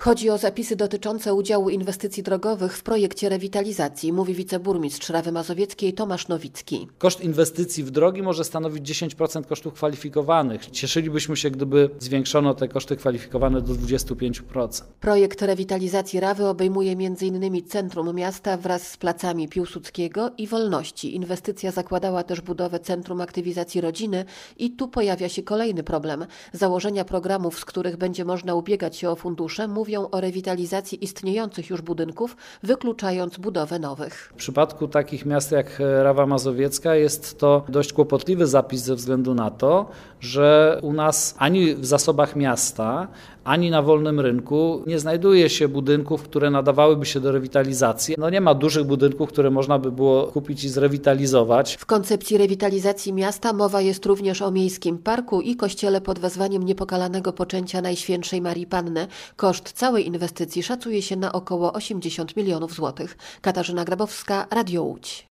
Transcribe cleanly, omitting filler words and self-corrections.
Chodzi o zapisy dotyczące udziału inwestycji drogowych w projekcie rewitalizacji, mówi wiceburmistrz Rawy Mazowieckiej Tomasz Nowicki. Koszt inwestycji w drogi może stanowić 10% kosztów kwalifikowanych. Cieszylibyśmy się, gdyby zwiększono te koszty kwalifikowane do 25%. Projekt rewitalizacji Rawy obejmuje m.in. centrum miasta wraz z placami Piłsudskiego i Wolności. Inwestycja zakładała też budowę Centrum Aktywizacji Rodziny i tu pojawia się kolejny problem. Założenia programów, z których będzie można ubiegać się o fundusze, mówią o rewitalizacji istniejących już budynków, wykluczając budowę nowych. W przypadku takich miast jak Rawa Mazowiecka jest to dość kłopotliwy zapis ze względu na to, że u nas ani w zasobach miasta, ani na wolnym rynku nie znajduje się budynków, które nadawałyby się do rewitalizacji. Nie ma dużych budynków, które można by było kupić i zrewitalizować. W koncepcji rewitalizacji miasta mowa jest również o miejskim parku i kościele pod wezwaniem Niepokalanego Poczęcia Najświętszej Marii Panny. Koszt całej inwestycji szacuje się na około 80 milionów złotych. Katarzyna Grabowska, Radio Łódź.